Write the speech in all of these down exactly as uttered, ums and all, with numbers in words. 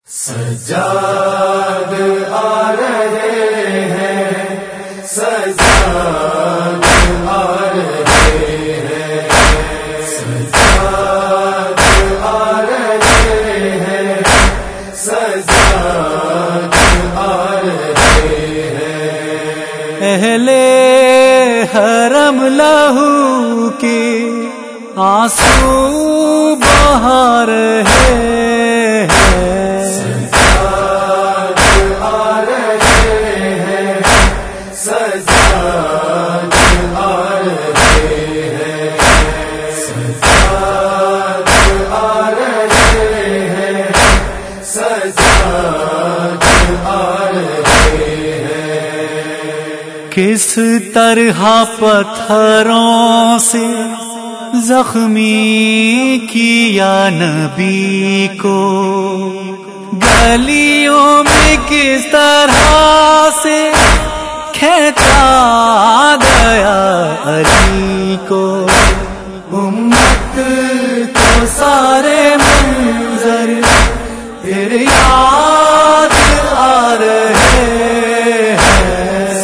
سجاد آ رہے ہیں، سجاد آ رہے ہیں، سجاد آ رہے ہیں، سجاد آ رہے ہیں۔ اہل حرم لہو کے آنسو بہا رہے ہیں، کس طرح پتھروں سے زخمی کیا نبی کو، گلیوں میں کس طرح سے کھینچا گیا علی کو، امت کو سارے منظر پھر یاد آ رہے ہیں،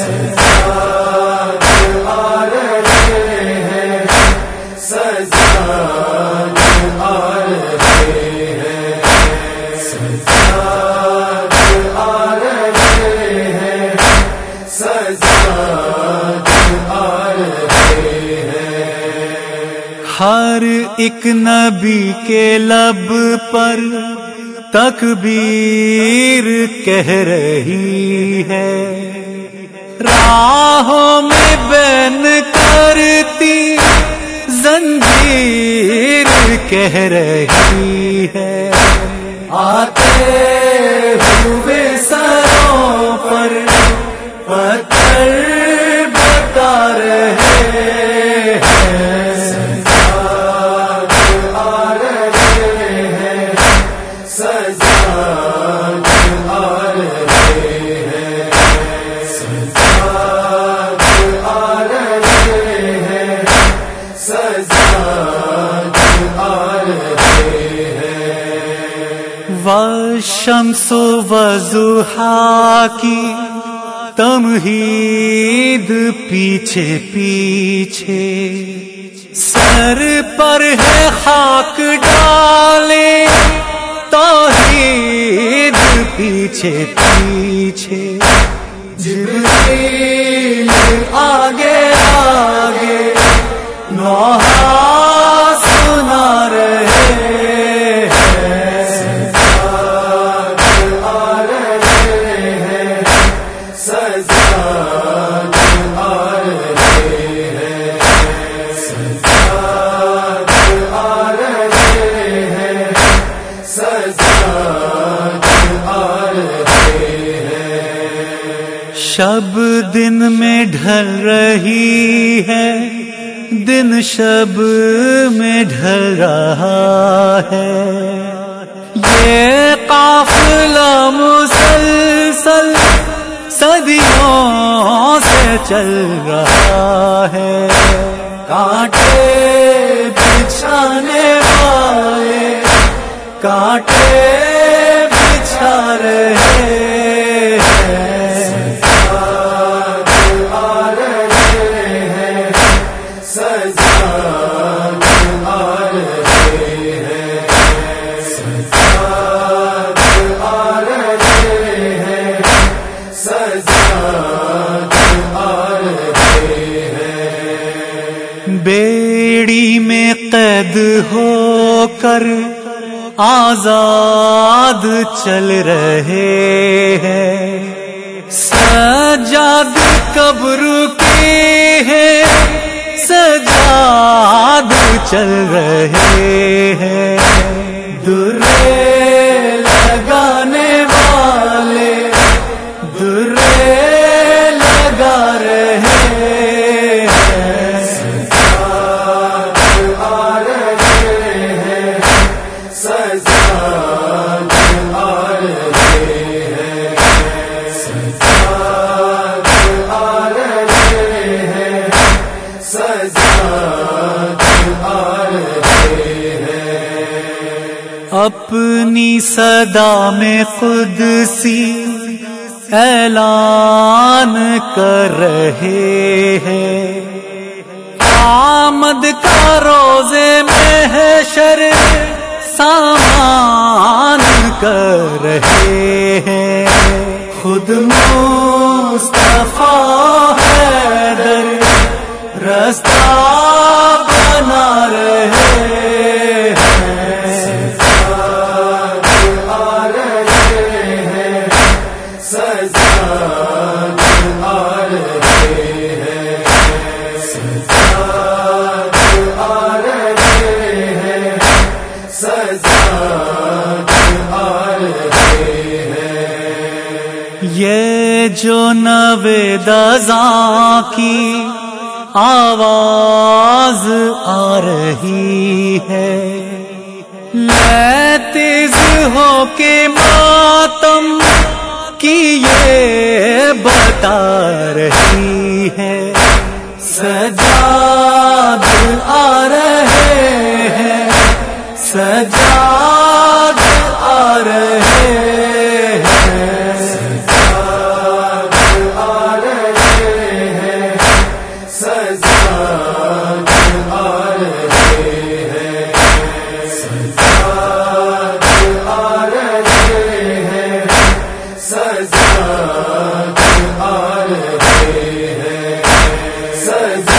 ہر ایک نبی کے لب پر تکبیر کہہ رہی ہے، راہوں میں بین کرتی زنجیر کہہ رہی ہے، آتے ہوئے سروں پر پتھر بتا رہے ہیں، والشمس والضحیٰ کی تمہید پیچھے پیچھے، سر پر ہے خاک ڈالے توحید پیچھے پیچھے، جبریل آگے آگے نوحہ سنا رہے ہیں، شب دن میں ڈھل رہی ہے، دن شب میں ڈھل رہا ہے، یہ قافلہ مسلسل صدیوں سے چل رہا ہے، کانٹے بچھانے والے کانٹے بچھا رہے ہیں، بیڑی میں قید ہو کر آزاد چل رہے ہیں، سجاد کب رکے ہیں، سجاد چل رہے ہیں، درے لگانے والے درے لگا رہے ہیں، اپنی اپنی صدا میں قدسی اعلان کر رہے ہیں، آمد کا روزے محشر سامان کر رہے ہیں، خود مصطفیٰ حیدر رستہ بنا رہے یہ جو نوید ازاں کی آواز آ رہی ہے، لیتیز ہو کے ماتم کی یہ بتا رہی ہے، سجاد آ رہے ہیں، سجاد آ رہے ہیں، سجاد